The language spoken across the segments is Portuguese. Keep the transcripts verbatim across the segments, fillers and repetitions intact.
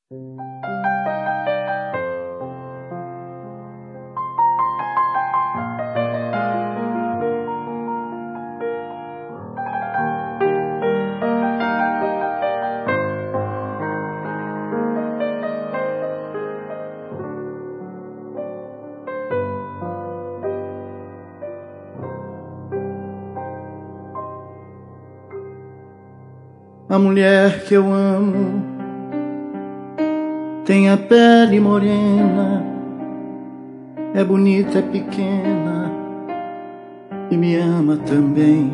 A mulher que eu amo tem a pele morena, é bonita, é pequena e me ama também.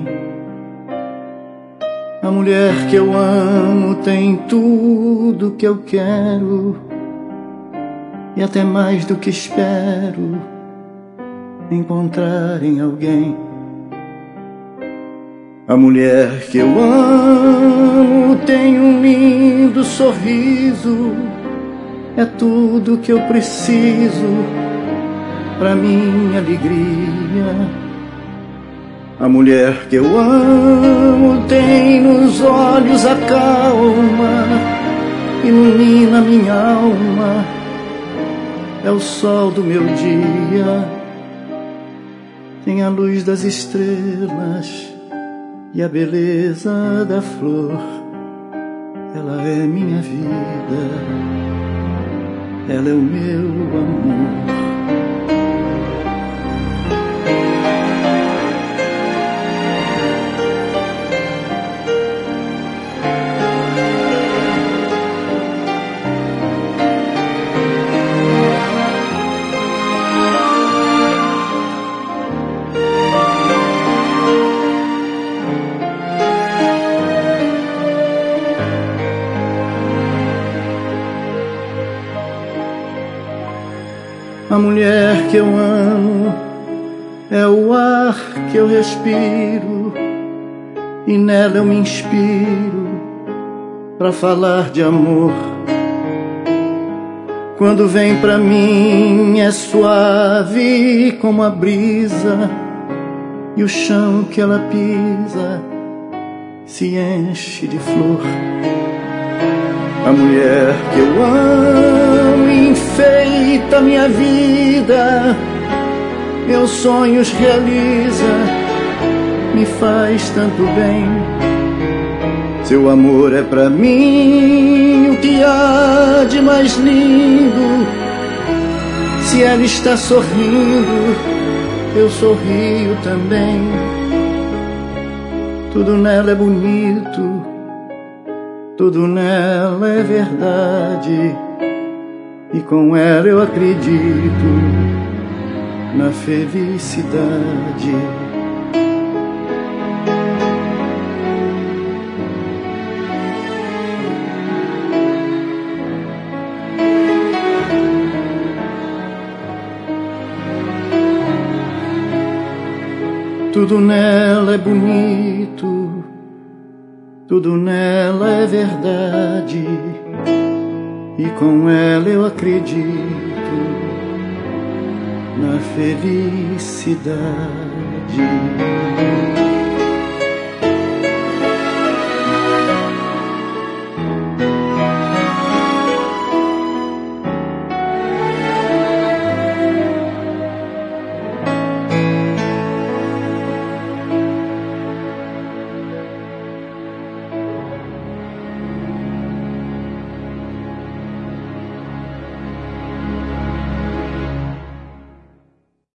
A mulher que eu amo tem tudo que eu quero e até mais do que espero encontrar em alguém. A mulher que eu amo tem um lindo sorriso, é tudo que eu preciso pra minha alegria. A mulher que eu amo tem nos olhos a calma, ilumina minha alma, é o sol do meu dia, tem a luz das estrelas e a beleza da flor. Ela é minha vida, ela é o meu amor. A mulher que eu amo é o ar que eu respiro e nela eu me inspiro pra falar de amor. Quando vem pra mim é suave como a brisa e o chão que ela pisa se enche de flor. A mulher que eu amo enfeita minha vida, meus sonhos realiza, me faz tanto bem. Seu amor é pra mim o que há de mais lindo. Se ela está sorrindo, eu sorrio também. Tudo nela é bonito, tudo nela é verdade, e com ela eu acredito na felicidade. Tudo nela é bonito, tudo nela é verdade, e com ela eu acredito na felicidade.